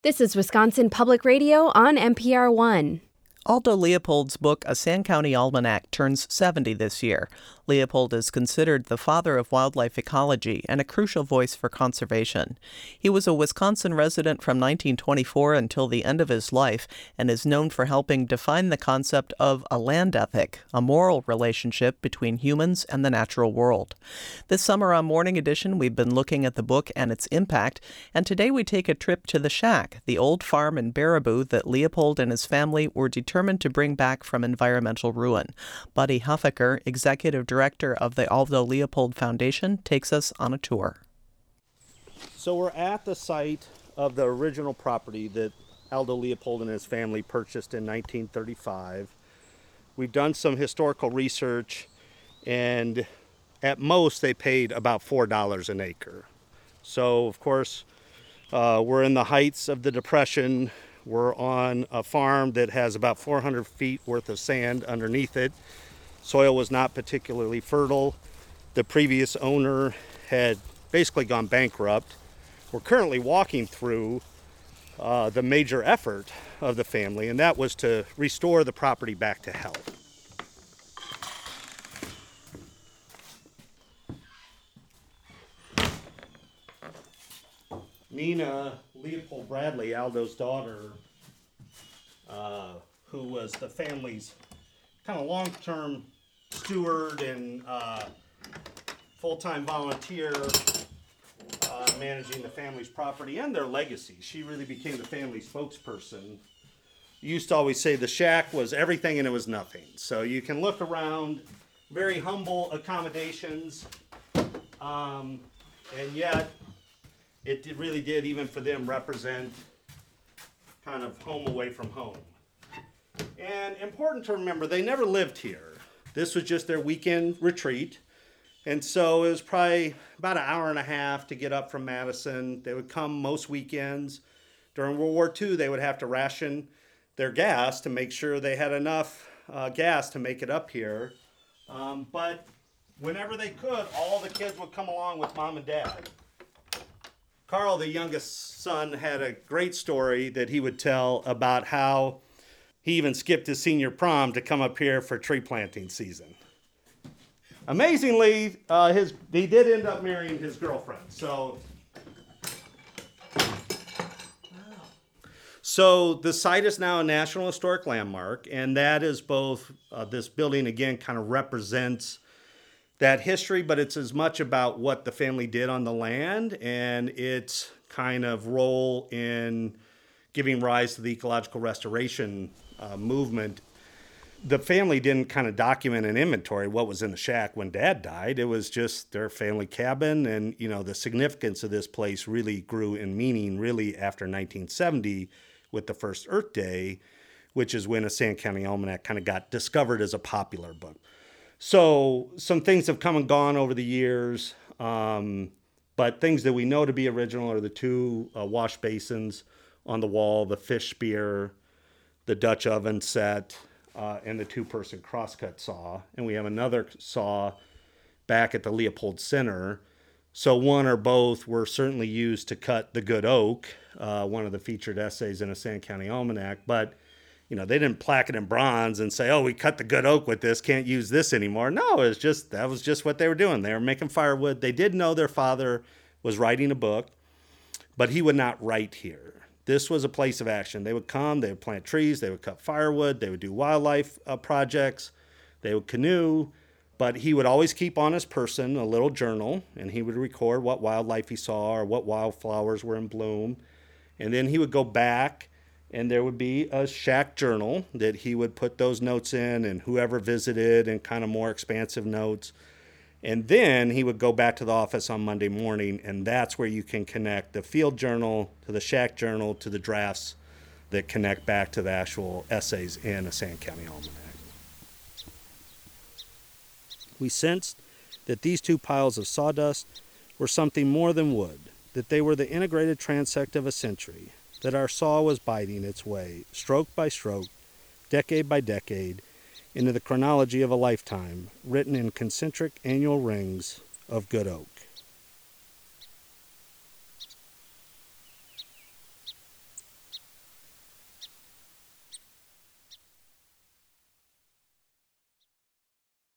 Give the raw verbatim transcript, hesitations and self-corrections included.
This is Wisconsin Public Radio on N P R one. Aldo Leopold's book, A Sand County Almanac, turns seventy this year. Leopold is considered the father of wildlife ecology and a crucial voice for conservation. He was a Wisconsin resident from nineteen twenty-four until the end of his life and is known for helping define the concept of a land ethic, a moral relationship between humans and the natural world. This summer on Morning Edition, we've been looking at the book and its impact, and today we take a trip to the Shack, the old farm in Baraboo that Leopold and his family were determined to bring back from environmental ruin. Buddy Huffaker, executive director of the Aldo Leopold Foundation, takes us on a tour. So we're at the site of the original property that Aldo Leopold and his family purchased in nineteen thirty-five. We've done some historical research, and at most they paid about four dollars an acre. So, of course, uh, we're in the heights of the Depression. We're on a farm that has about four hundred feet worth of sand underneath it. Soil was not particularly fertile. The previous owner had basically gone bankrupt. We're currently walking through uh, the major effort of the family, and that was to restore the property back to health. Nina Leopold Bradley, Aldo's daughter, uh, who was the family's kind of long-term steward and uh, full-time volunteer uh, managing the family's property and their legacy. She really became the family spokesperson. Used to always say the shack was everything and it was nothing. So you can look around, very humble accommodations, um, and yet it did, really did, even for them, represent kind of home away from home. And important to remember, they never lived here. This was just their weekend retreat. And so it was probably about an hour and a half to get up from Madison. They would come most weekends. During World War Two, they would have to ration their gas to make sure they had enough uh, gas to make it up here. Um, but whenever they could, all the kids would come along with mom and dad. Carl, the youngest son, had a great story that he would tell about how he even skipped his senior prom to come up here for tree planting season. Amazingly, uh, his he did end up marrying his girlfriend. So, so the site is now a National Historic Landmark, and that is both, uh, this building again kind of represents that history, but it's as much about what the family did on the land and its kind of role in giving rise to the ecological restoration uh, movement. The family didn't kind of document and inventory what was in the shack when Dad died. It was just their family cabin, and you know the significance of this place really grew in meaning really after nineteen seventy with the first Earth Day, which is when A Sand County Almanac kind of got discovered as a popular book. So some things have come and gone over the years, um, but things that we know to be original are the two uh, wash basins on the wall, the fish spear, the Dutch oven set, uh, and the two-person crosscut saw. And we have another saw back at the Leopold Center. So one or both were certainly used to cut the good oak, uh, one of the featured essays in A Sand County Almanac, but you know, they didn't plaque it in bronze and say, oh, we cut the good oak with this, can't use this anymore. No, it was just, that was just what they were doing. They were making firewood. They did know their father was writing a book, but he would not write here. This was a place of action. They would come, they would plant trees, they would cut firewood, they would do wildlife uh, projects, they would canoe, but he would always keep on his person a little journal, and he would record what wildlife he saw or what wildflowers were in bloom. And then he would go back, and there would be a shack journal that he would put those notes in, and whoever visited, and kind of more expansive notes. And then he would go back to the office on Monday morning, and that's where you can connect the field journal to the shack journal to the drafts that connect back to the actual essays in A Sand County Almanac. We sensed that these two piles of sawdust were something more than wood, that they were the integrated transect of a century, that our saw was biting its way, stroke by stroke, decade by decade, into the chronology of a lifetime, written in concentric annual rings of good oak.